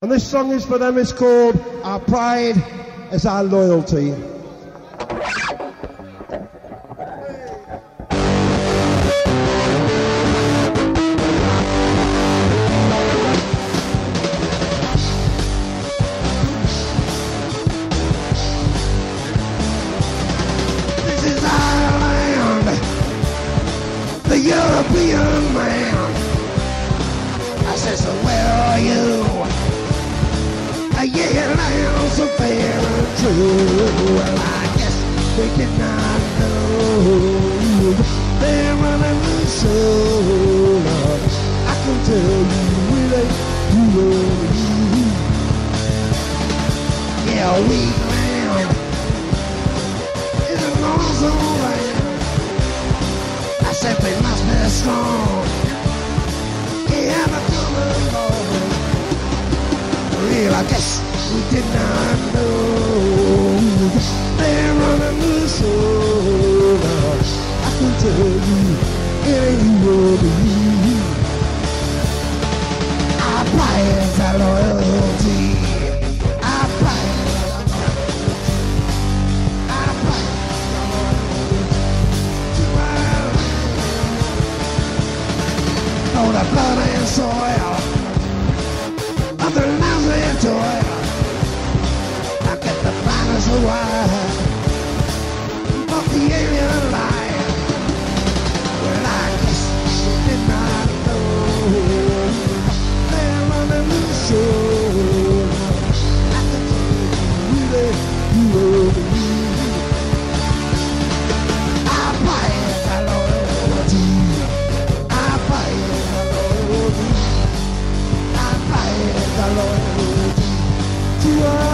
And this song is for them. It's called Our Pride is Our Loyalty. This is our land, the European man. I said, so where are you? Yeah, land so fair and true. Well, I guess we did not know they're running the show. I can tell you really, you. Yeah, weak land is a lonesome land. I said they must be strong. Yeah, I'm coming over. Real, I guess we did not know they're running the show. I can tell you it ain't really. Our pride is our loyalty. Our pride is our loyalty. Our pride is our loyalty to our land. Oh, the blood and soil of the lousy toil. I get the finest of wine, but the alien lion. Well, I guess you did not know they're running the show. I can tell you really, you really. Our pride is our loyalty. Our pride is our loyalty. Our pride is our loyalty to us.